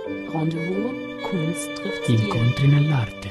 Rendezvous, Kunst trifft Incontri nell'arte.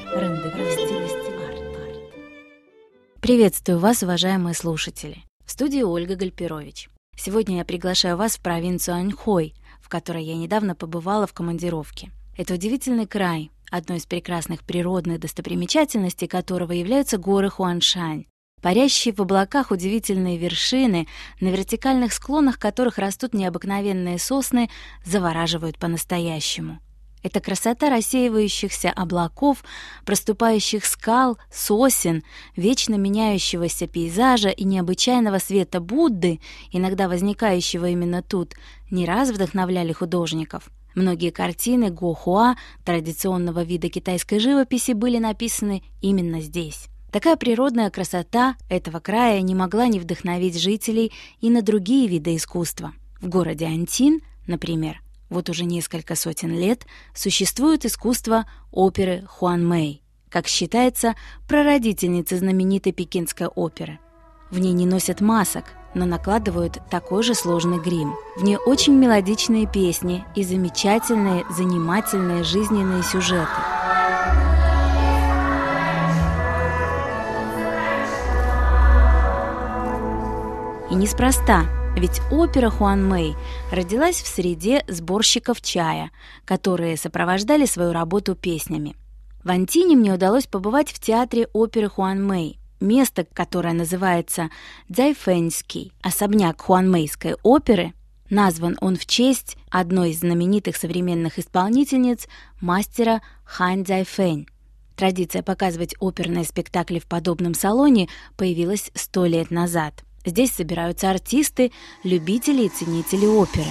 Приветствую вас, уважаемые слушатели. В студии Ольга Гальперович. Сегодня я приглашаю вас в провинцию Аньхой, в которой я недавно побывала в командировке. Это удивительный край, одной из прекрасных природных достопримечательностей которого являются горы Хуаншань. Парящие в облаках удивительные вершины, на вертикальных склонах которых растут необыкновенные сосны, завораживают по-настоящему. Это красота рассеивающихся облаков, проступающих скал, сосен, вечно меняющегося пейзажа и необычайного света Будды, иногда возникающего именно тут, не раз вдохновляли художников. Многие картины Гохуа, традиционного вида китайской живописи, были написаны именно здесь. Такая природная красота этого края не могла не вдохновить жителей и на другие виды искусства. В городе Антин, например, вот уже несколько сотен лет существует искусство оперы Хуанмэй, как считается, прародительницы знаменитой пекинской оперы. В ней не носят масок, но накладывают такой же сложный грим. В ней очень мелодичные песни и замечательные, занимательные жизненные сюжеты. И неспроста, ведь опера Хуанмэй родилась в среде сборщиков чая, которые сопровождали свою работу песнями. В Антине мне удалось побывать в театре оперы Хуанмэй, место, которое называется Цзайфэньский, особняк хуанмэйской оперы. Назван он в честь одной из знаменитых современных исполнительниц, мастера Хань Цзайфэнь. Традиция показывать оперные спектакли в подобном салоне появилась 100 лет назад. Здесь собираются артисты, любители и ценители оперы.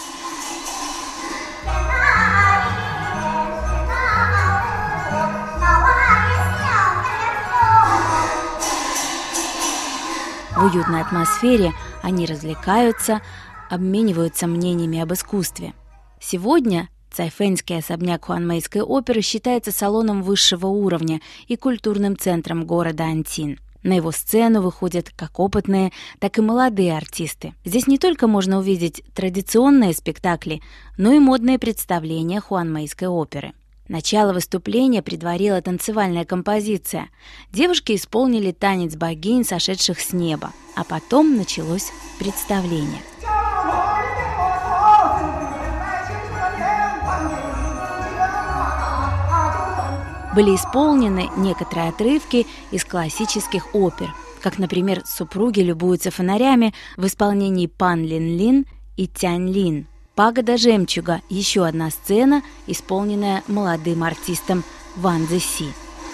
В уютной атмосфере они развлекаются, обмениваются мнениями об искусстве. Сегодня Цзайфэньский особняк Хуанмэйской оперы считается салоном высшего уровня и культурным центром города Антин. На его сцену выходят как опытные, так и молодые артисты. Здесь не только можно увидеть традиционные спектакли, но и модные представления хуанмэйской оперы. Начало выступления предварила танцевальная композиция. Девушки исполнили танец богинь, сошедших с неба, а потом началось представление. Были исполнены некоторые отрывки из классических опер, как, например, «Супруги любуются фонарями» в исполнении Пан Лин Лин и Тянь Лин. «Пагода жемчуга» – еще одна сцена, исполненная молодым артистом Ван Цзэси.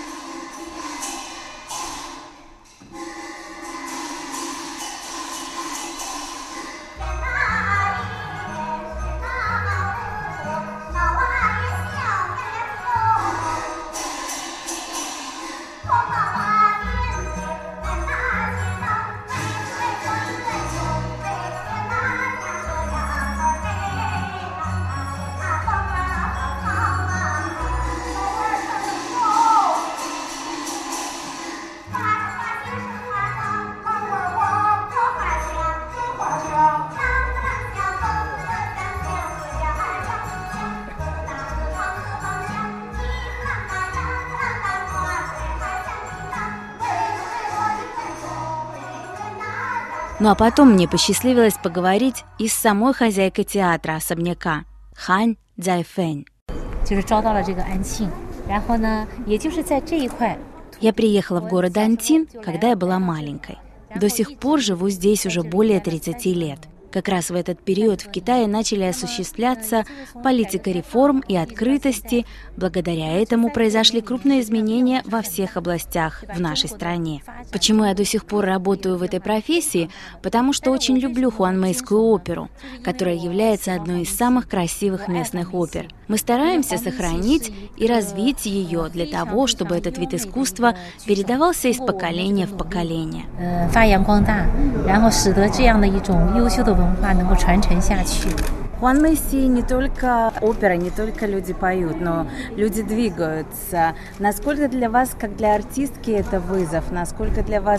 Ну а потом мне посчастливилось поговорить и с самой хозяйкой театра особняка Хань Цзайфэнь. Я приехала в город Антин, когда я была маленькой. До сих пор живу здесь уже более 30 лет. Как раз в этот период в Китае начали осуществляться политика реформ и открытости. Благодаря этому произошли крупные изменения во всех областях в нашей стране. Почему я до сих пор работаю в этой профессии? Потому что очень люблю хуанмэйскую оперу, которая является одной из самых красивых местных опер. Мы стараемся сохранить и развить ее для того, чтобы этот вид искусства передавался из поколения в поколение. Хуан Мэйси не только опера, не только люди поют, но люди двигаются. Насколько для вас, как для артистки, это вызов? Насколько для вас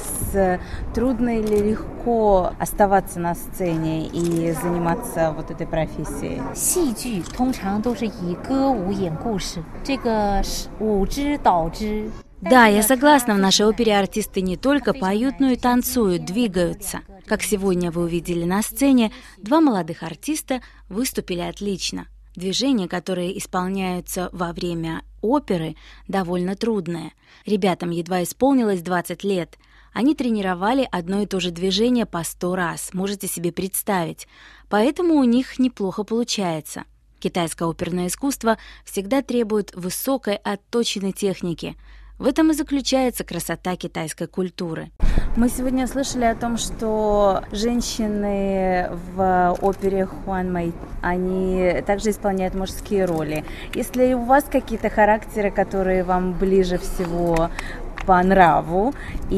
трудно или легко оставаться на сцене и заниматься вот этой профессией? 戏剧通常都是以歌舞演故事，这个舞之导之。 Да, я согласна, в нашей опере артисты не только поют, но и танцуют, двигаются. Как сегодня вы увидели на сцене, два молодых артиста выступили отлично. Движения, которые исполняются во время оперы, довольно трудные. Ребятам едва исполнилось 20 лет. Они тренировали одно и то же движение по 100 раз, можете себе представить. Поэтому у них неплохо получается. Китайское оперное искусство всегда требует высокой отточенной техники. В этом и заключается красота китайской культуры. Мы сегодня слышали о том, что женщины в опере Хуан Мэй, они также исполняют мужские роли. Есть ли у вас какие-то характеры, которые вам ближе всего по нраву,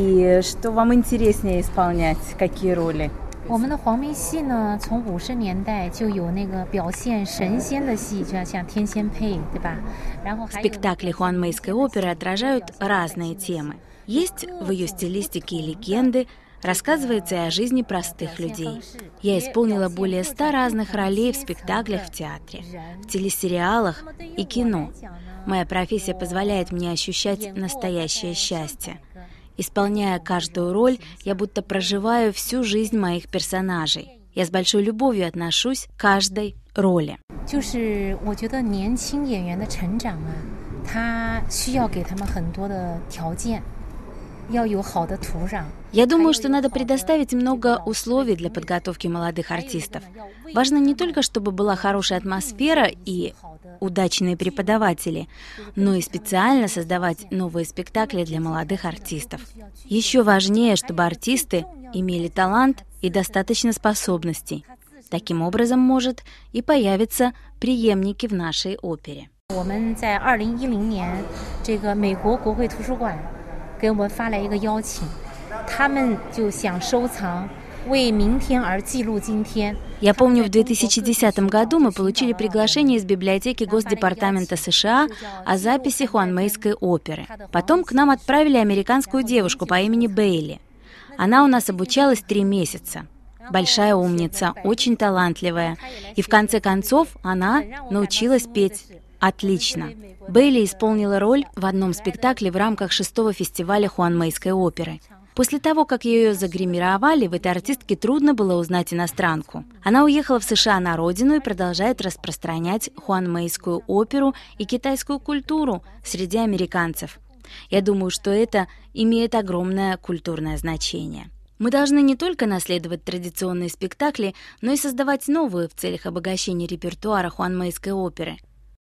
и что вам интереснее исполнять, какие роли? 我们的黄梅戏呢，从50年代就有那个表现神仙的戏，就像天仙配，对吧？然后 спектакли хуанмэйской оперы отражают разные темы. Есть в ее стилистике и легенды, рассказывается и о жизни простых людей. Я исполнила более 100 разных ролей в спектаклях в театре, в телесериалах и кино. Моя профессия позволяет мне ощущать настоящее счастье. Исполняя каждую роль, я будто проживаю всю жизнь моих персонажей. Я с большой любовью отношусь к каждой роли. 就是我觉得年轻演员的成长啊，他需要给他们很多的条件，要有好的土壤。 Я думаю, что надо предоставить много условий для подготовки молодых артистов. Важно не только, чтобы была хорошая атмосфера и удачные преподаватели, но и специально создавать новые спектакли для молодых артистов. Еще важнее, чтобы артисты имели талант и достаточно способностей. Таким образом, может и появятся преемники в нашей опере. 我们在2010年，这个美国国会图书馆给我们发来一个邀请，他们就想收藏。为明天而记录今天. Я помню, в 2010 году мы получили приглашение из библиотеки Госдепартамента США о записи хуанмэйской оперы. Потом к нам отправили американскую девушку по имени Бейли. Она у нас обучалась 3 месяца. Большая умница, очень талантливая. И в конце концов она научилась петь отлично. Бейли исполнила роль в одном спектакле в рамках 6-го фестиваля хуанмэйской оперы. После того, как ее загримировали, в этой артистке трудно было узнать иностранку. Она уехала в США на родину и продолжает распространять хуанмэйскую оперу и китайскую культуру среди американцев. Я думаю, что это имеет огромное культурное значение. Мы должны не только наследовать традиционные спектакли, но и создавать новые в целях обогащения репертуара хуанмэйской оперы.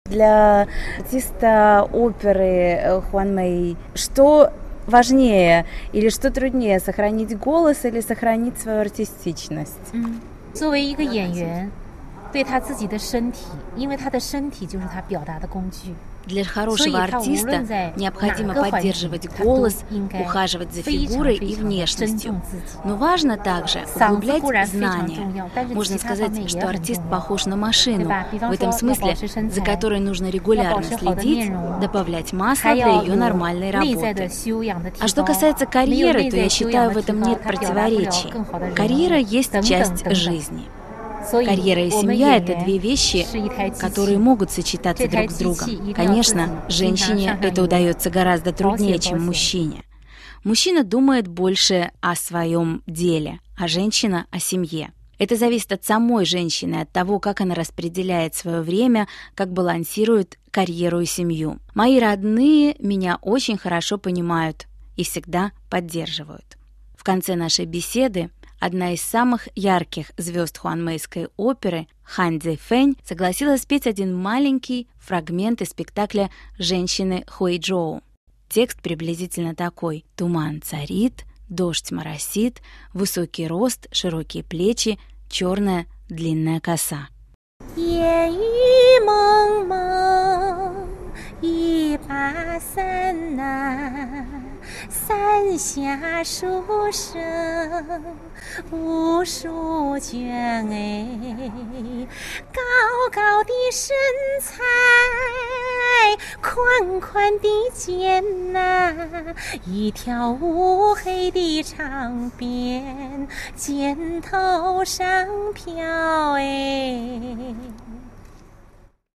Для артиста оперы Хуан Мэй, что важнее или что труднее, сохранить голос или сохранить свою артистичность? 作为一个演员，对他自己的身体，因为他的身体就是他表达的工具。 Для хорошего артиста необходимо поддерживать голос, ухаживать за фигурой и внешностью. Но важно также углублять знания. Можно сказать, что артист похож на машину, в этом смысле, за которой нужно регулярно следить, добавлять масло для ее нормальной работы. А что касается карьеры, то я считаю, в этом нет противоречий. Карьера есть часть жизни. Карьера и семья – это две вещи, которые могут сочетаться друг с другом. Конечно, женщине это удается гораздо труднее, чем мужчине. Мужчина думает больше о своем деле, а женщина – о семье. Это зависит от самой женщины, от того, как она распределяет свое время, как балансирует карьеру и семью. Мои родные меня очень хорошо понимают и всегда поддерживают. В конце нашей беседы одна из самых ярких звезд хуанмэйской оперы, Хан Цзэйфэнь, согласилась спеть один маленький фрагмент из спектакля «Женщины Хуэйчжоу». Текст приблизительно такой: «Туман царит, дождь моросит, высокий рост, широкие плечи, черная длинная коса». 烟雨蒙蒙，一把伞呐。 伞下书生无数卷哎，高高的身材，宽宽的肩呐，一条乌黑的长辫，肩头上飘哎。